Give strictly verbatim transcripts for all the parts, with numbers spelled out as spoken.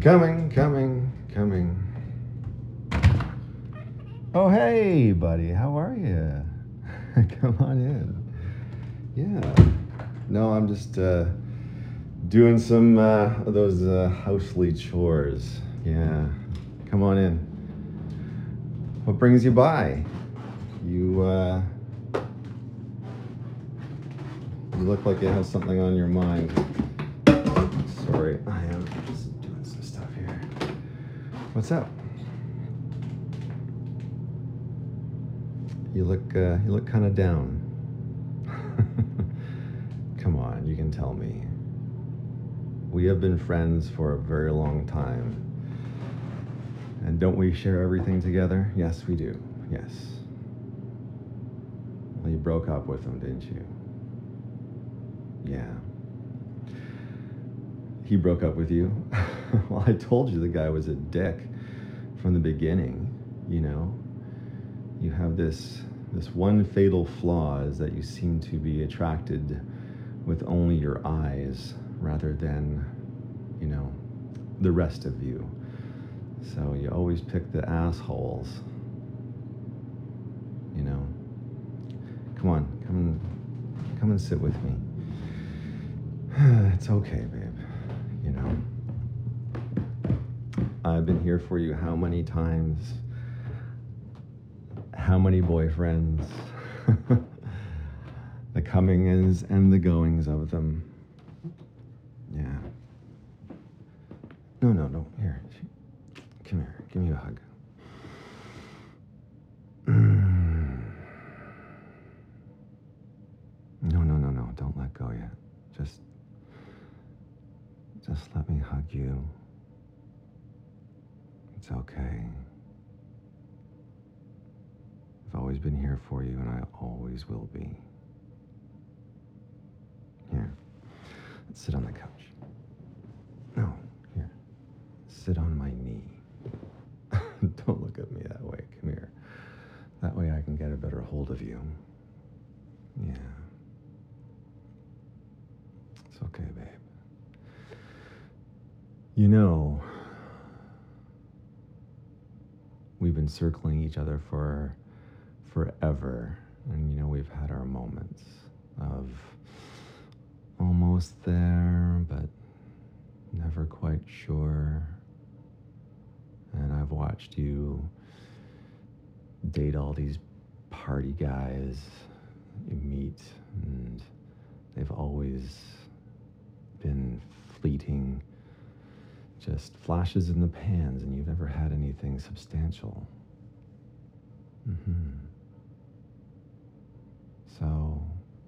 Coming, coming, coming. Oh, hey, buddy. How are you? Come on in. Yeah. No, I'm just uh, doing some uh, of those uh, housely chores. Yeah. Come on in. What brings you by? You, uh, you look like you have something on your mind. Sorry, I am just doing some stuff here. What's up? You look, uh, you look kind of down. Come on, you can tell me. We have been friends for a very long time. And don't we share everything together? Yes, we do. Yes. Well, you broke up with him, didn't you? Yeah. He broke up with you? Well, I told you the guy was a dick from the beginning, you know? You have this this one fatal flaw is that you seem to be attracted with only your eyes rather than, you know, the rest of you. So you always pick the assholes, you know? Come on, come and, come and sit with me. It's okay, babe, you know? I've been here for you how many times? How many boyfriends? The comings and the goings of them. Yeah. No, no, no. Here. Come here. Give me a hug. No, no, no, no. Don't let go yet. Just, just let me hug you. It's okay. I've always been here for you, and I always will be. Here, let's sit on the couch. No, here, sit on my knee. Don't look at me that way. Come here. That way I can get a better hold of you. Yeah. It's okay, babe. You know, we've been circling each other for forever, and you know, we've had our moments of almost there, but never quite sure. And I've watched you date all these party guys you meet, and they've always been fleeting, just flashes in the pans, and you've never had anything substantial. Mm-hmm. So,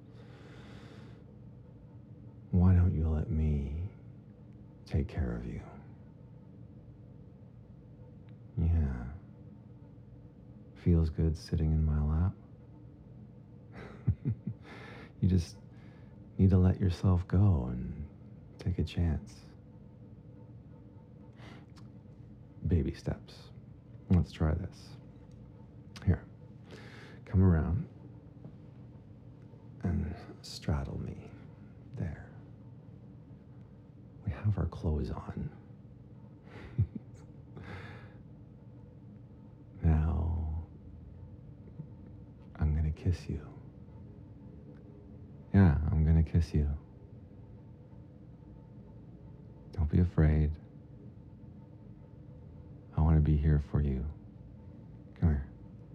why don't you let me take care of you? Yeah. Feels good sitting in my lap. You just need to let yourself go and take a chance. Baby steps. Let's try this. Here, come around and straddle me. There. We have our clothes on. Now, I'm gonna kiss you. Yeah, I'm gonna kiss you. Don't be afraid. I want to be here for you. Come here.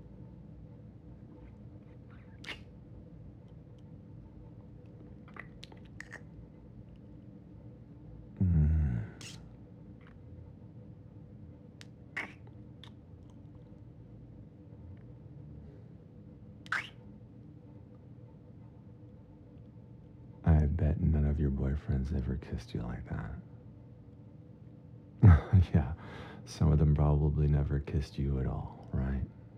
Mm. I bet none of your boyfriends ever kissed you like that. Yeah, some of them probably never kissed you at all, right?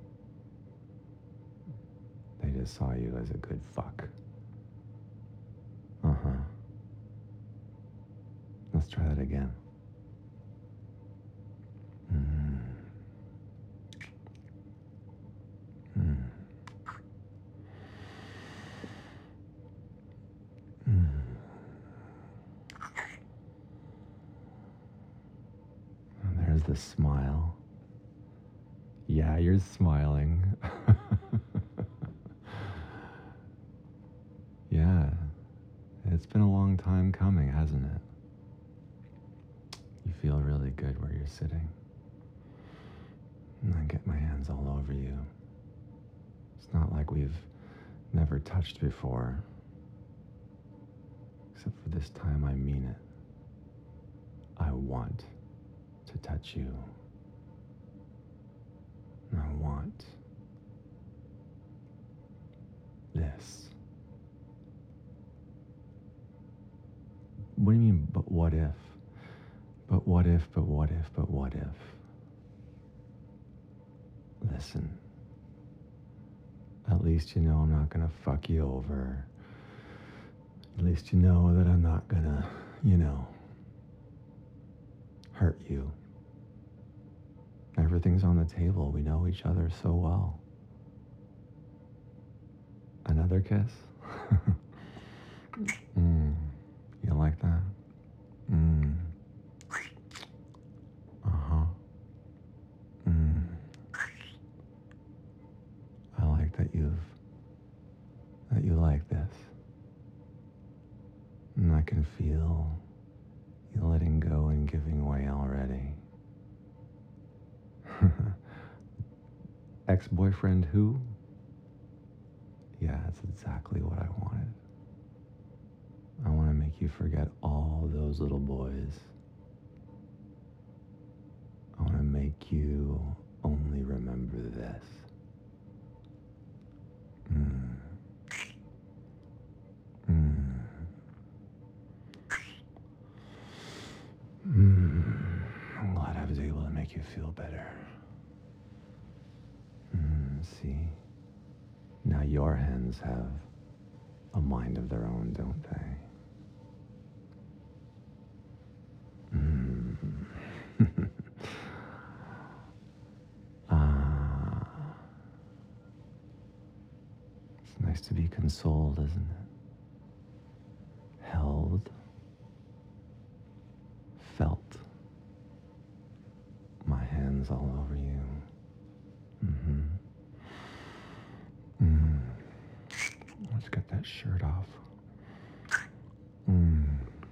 They just saw you as a good fuck. Uh-huh. Let's try that again. Mm. Mm. Mm. the smile? Yeah, you're smiling. Yeah, it's been a long time coming, hasn't it? You feel really good where you're sitting. And I get my hands all over you. It's not like we've never touched before. Except for this time, I mean it. I want to touch you. And I want this. What do you mean, but what if? But what if, but what if, but what if? Listen. At least you know I'm not gonna fuck you over. At least you know that I'm not gonna, you know, hurt you. Everything's on the table. We know each other so well. Another kiss? mm. You like that? Mm. Uh-huh. Mm. I like that you've that you like this. And I can feel you letting go and giving way already. Ex-boyfriend who? Yeah, that's exactly what I wanted. I want to make you forget all those little boys. I want to make you only remember this. Mm. Mm. Mm. I'm glad I was able to make you feel better. Mm, see? Now your hands have a mind of their own, don't they? Mm. Ah. It's nice to be consoled, isn't it? Held. Felt. My hands all over you. Mm-hmm. Mm. Let's get that shirt off. Mm.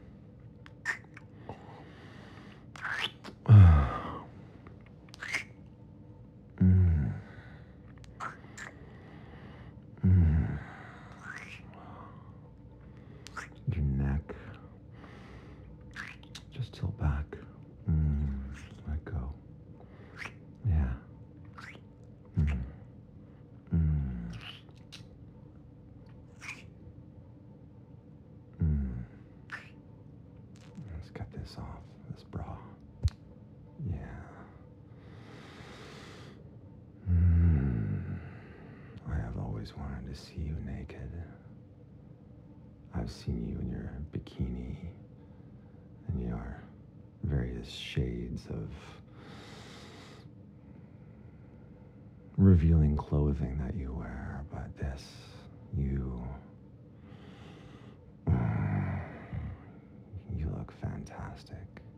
mm. Mm. Your neck. Just tilt back. Mm. Let go. Yeah. Mm. Mm. Mm. Let's get this off, this bra. Yeah. Mm. I have always wanted to see you naked. I've seen you in your bikini and your various shades of revealing clothing that you wear, but this, you, you look fantastic.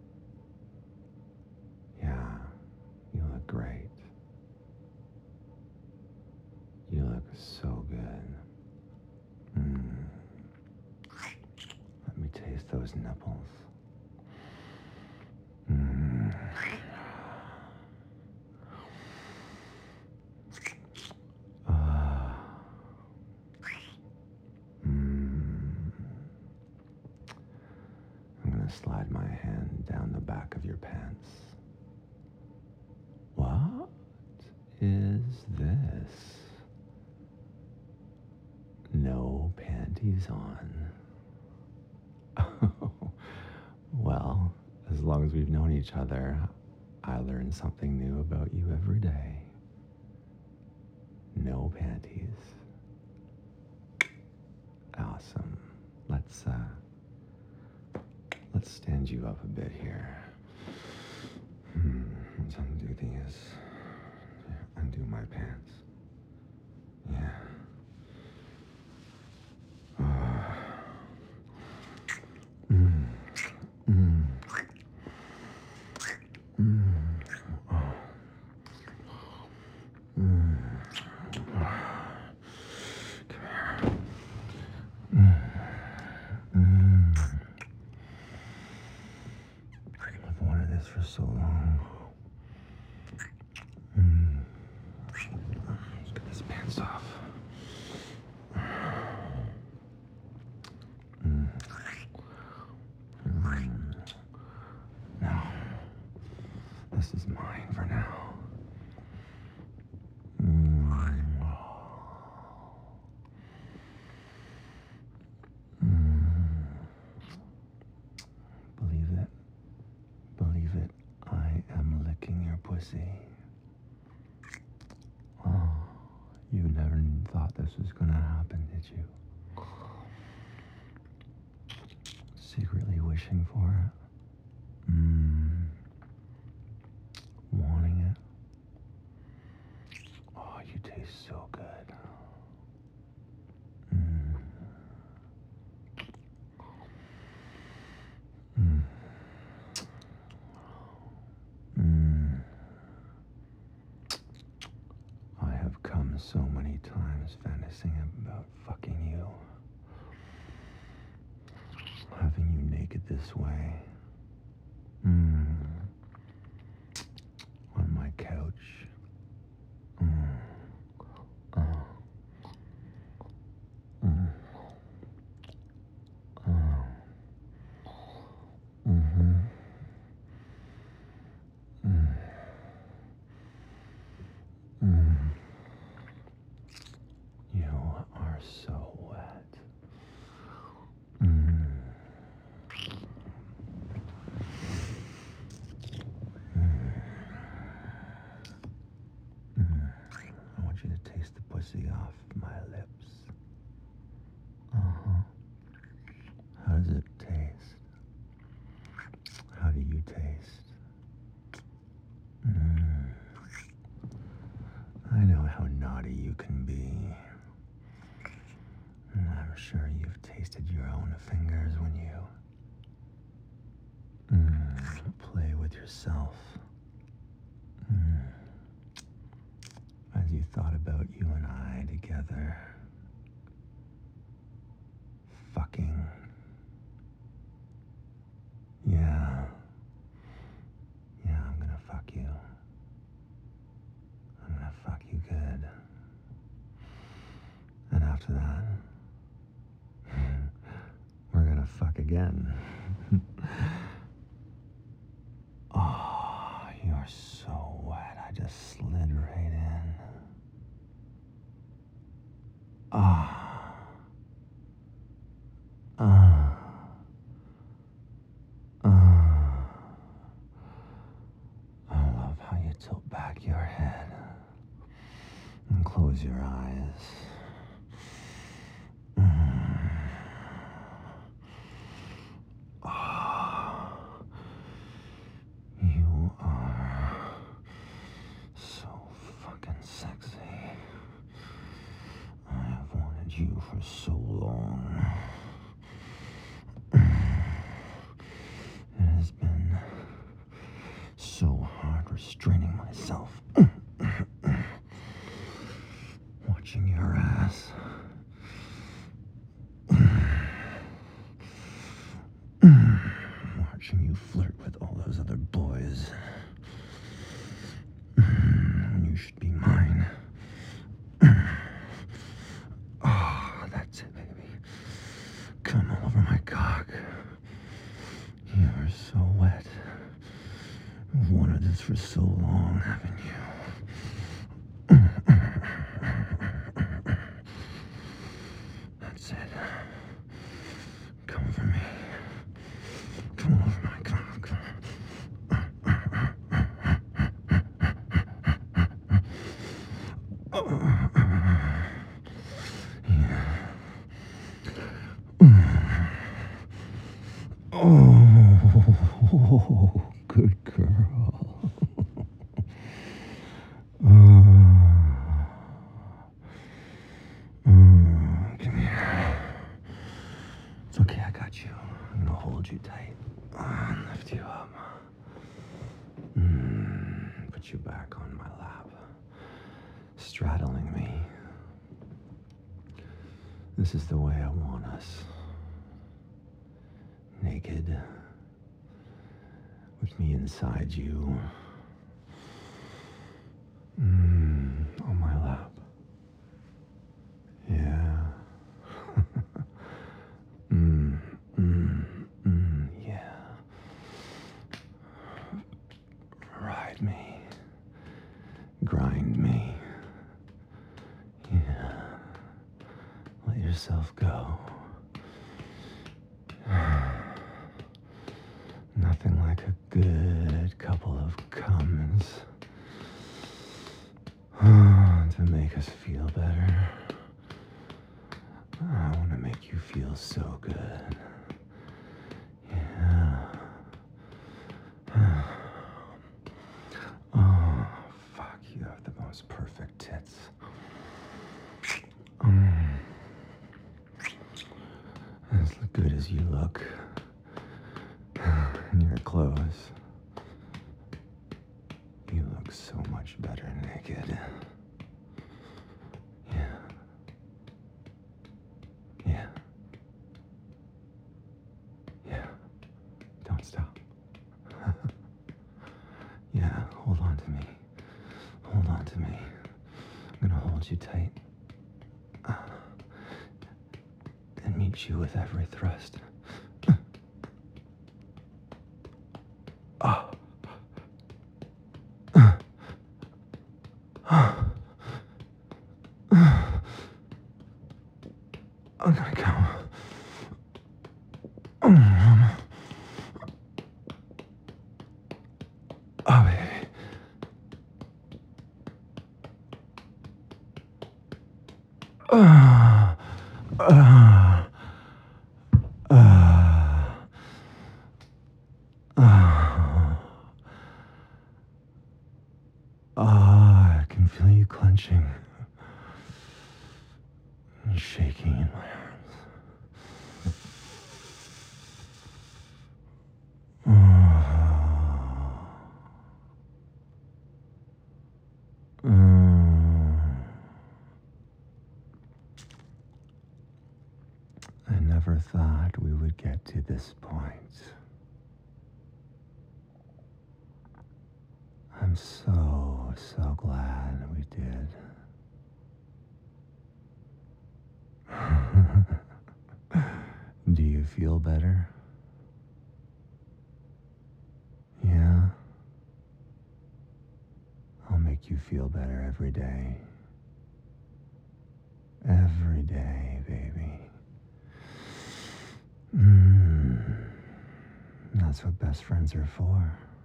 Yeah, you look great. You look so good. Mm. Let me taste those nipples. Mm. Ah. Mm. I'm gonna slide my hand down the back of your pants. What is this? No panties on. Well, as long as we've known each other, I learn something new about you every day. No panties. Awesome. Let's uh let's stand you up a bit here. Hmm. Let's undo these. Undo my pants. Yeah. Mm. Mm. Mm. for so long. Mm. Let's get these pants off. Mm. Mm. No. This is mine for now. Mm. Mm. Believe it. Believe it. I am licking your pussy. Oh, you never thought this was gonna happen, did you? Secretly wishing for it. Mm. Wanting it. Oh, you taste so good. Mm. Mm. Mm. I have come so many times fantasizing about fucking you. Having you naked this way. Mm. On my couch. Mm. Oh. Mm. Oh. Mm-hmm. Mm. Mm. You are so wet. Mm. Mm. Mm. I want you to taste the pussy off my lips. Uh-huh. How does it taste? How do you taste? Mm. I know how naughty you can be. And I'm sure you've tasted your own fingers when you mm, play with yourself. Mm. As you thought about you and I together. Fucking. Yeah. Yeah, I'm gonna fuck you. I'm gonna fuck you good. And after that, we're gonna fuck again. Oh, you're so wet. I just slid right in. Ah. Ah. Ah. I love how you tilt back your head and close your eyes. Mm. Ah. You are so fucking sexy. I have wanted you for so long. It has been so hard restraining myself. Watching your ass. Watching you flirt with all those other boys. When you should be mine. Oh, that's it, baby. Come all over my cock. You are so wet. I've wanted this for so long, haven't you? That's it. Come for me. Come over my cock. Yeah. Oh, good girl. uh, uh, come here. It's okay, I got you. I'm gonna hold you tight and lift you up. Mm, put you back on my lap, straddling me. This is the way I want us. Naked, Put me inside you. Mm, on my lap. Yeah. mm, mm, mm, yeah. Ride me. Grind me. Yeah. Let yourself go. Nothing like a good couple of comes to make us feel better. I want to make you feel so good. Yeah. Oh, fuck, you have the most perfect tits. Mm. As good as you look in your clothes. You look so much better naked. Yeah. Yeah. Yeah. Don't stop. Yeah, hold on to me. Hold on to me. I'm gonna hold you tight. Uh, and meet you with every thrust. Oh. I'm gonna come. Oh, baby. Uh, uh, uh, uh. Ah, I can feel you clenching and shaking in my arms. Mm. I never thought we would get to this point. I'm so, so glad we did. Do you feel better? Yeah? I'll make you feel better every day. Every day, baby. Mm. That's what best friends are for.